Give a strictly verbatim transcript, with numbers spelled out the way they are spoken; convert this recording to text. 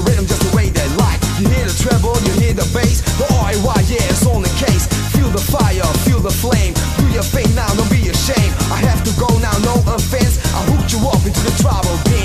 the rhythm just the way they like. You hear the treble, you hear the bass. The O I Y, yeah, it's on the case. Feel the fire, feel the flame. Do your thing now, don't be ashamed. I have to go now, no offense. I hooked you up into the tribal game.